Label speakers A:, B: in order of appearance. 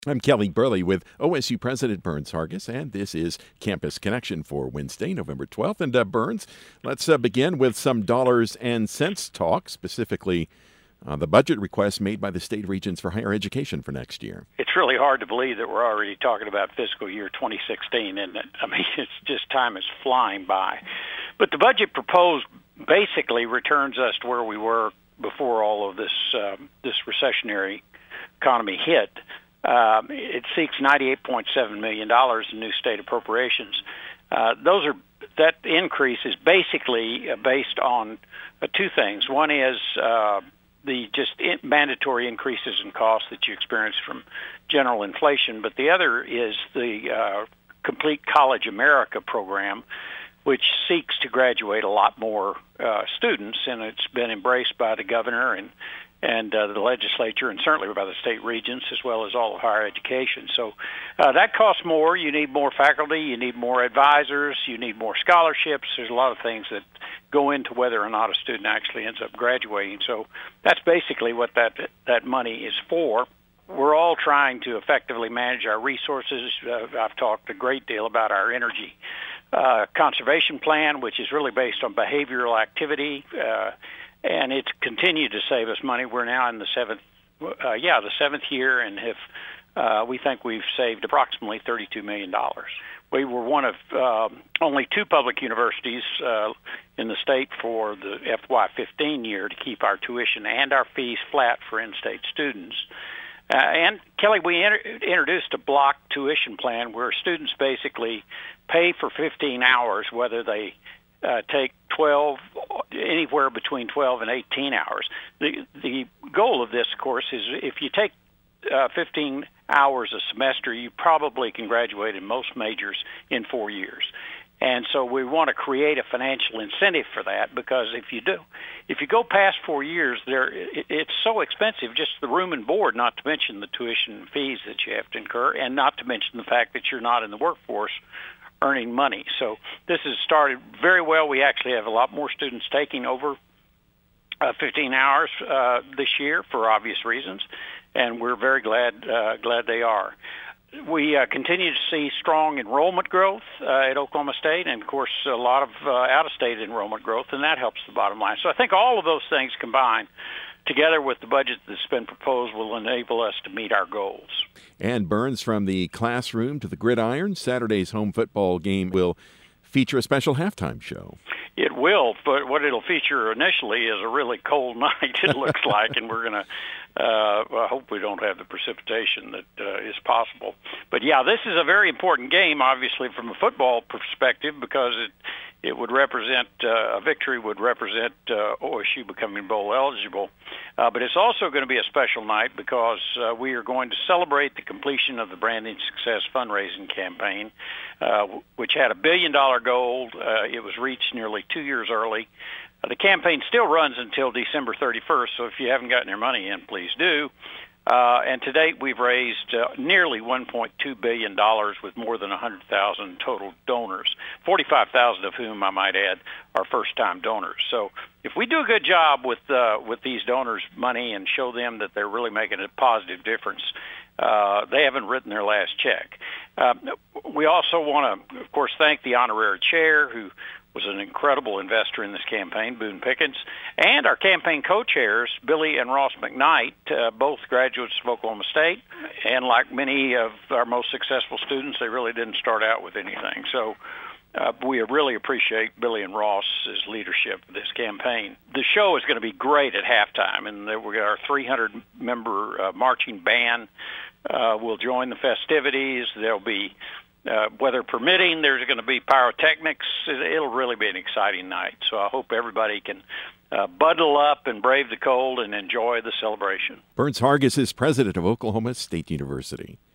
A: I'm Kelly Burley with OSU President Burns Hargis, and this is Campus Connection for Wednesday, November 12th. And Burns, let's begin with some dollars and cents talk, specifically the budget request made by the state regents for higher education for next year.
B: It's really hard to believe that we're already talking about fiscal year 2016, isn't it? I mean, it's just time is flying by. But the budget proposed basically returns us to where we were before all of this recessionary economy hit. It seeks $98.7 million in new state appropriations. That increase is basically based on two things. One is the mandatory increases in costs that you experience from general inflation, but the other is the Complete College America program, which seeks to graduate a lot more students, and it's been embraced by the governor and the legislature, and certainly by the state regents, as well as all of higher education. So that costs more. You need more faculty. You need more advisors. You need more scholarships. There's a lot of things that go into whether or not a student actually ends up graduating. So that's basically what that money is for. We're all trying to effectively manage our resources. I've talked a great deal about our energy conservation plan, which is really based on behavioral activity. And it's continued to save us money. We're now in the seventh year, and we think we've saved approximately $32 million. We were one of only two public universities in the state for the FY15 year to keep our tuition and our fees flat for in-state students. And Kelly, we introduced a block tuition plan where students basically pay for 15 hours, whether they take 12, anywhere between 12 and 18 hours. The goal of this, of course, is if you take 15 hours a semester, you probably can graduate in most majors in 4 years. And so we want to create a financial incentive for that, because if you go past 4 years, it's so expensive, just the room and board, not to mention the tuition fees that you have to incur, and not to mention the fact that you're not in the workforce earning money. So this has started very well. We actually have a lot more students taking over 15 hours this year for obvious reasons, and we're very glad they are. We continue to see strong enrollment growth at Oklahoma State, and of course a lot of out-of-state enrollment growth, and that helps the bottom line. So I think all of those things combined, together with the budget that's been proposed, will enable us to meet our goals.
A: And Burns, from the classroom to the gridiron, Saturday's home football game will feature a special halftime show.
B: It will, but what it'll feature initially is a really cold night, it looks like, and we're going to I hope we don't have the precipitation that is possible. But yeah, this is a very important game, obviously, from a football perspective, because it would represent, a victory would represent OSU becoming bowl eligible. But it's also going to be a special night because we are going to celebrate the completion of the Branding Success fundraising campaign, which had $1 billion goal. It was reached nearly 2 years early. The campaign still runs until December 31st, so if you haven't gotten your money in, please do. And to date, we've raised nearly $1.2 billion with more than 100,000 total donors, 45,000 of whom, I might add, are first-time donors. So if we do a good job with these donors' money and show them that they're really making a positive difference, they haven't written their last check. We also want to, of course, thank the honorary chair, who was an incredible investor in this campaign, Boone Pickens, and our campaign co-chairs, Billy and Ross McKnight, both graduates of Oklahoma State, and like many of our most successful students, they really didn't start out with anything. So we really appreciate Billy and Ross's leadership of this campaign. The show is going to be great at halftime, and we got our 300-member marching band will join the festivities. There'll be weather permitting, there's going to be pyrotechnics. It'll really be an exciting night. So I hope everybody can bundle up and brave the cold and enjoy the celebration.
A: Burns Hargis is president of Oklahoma State University.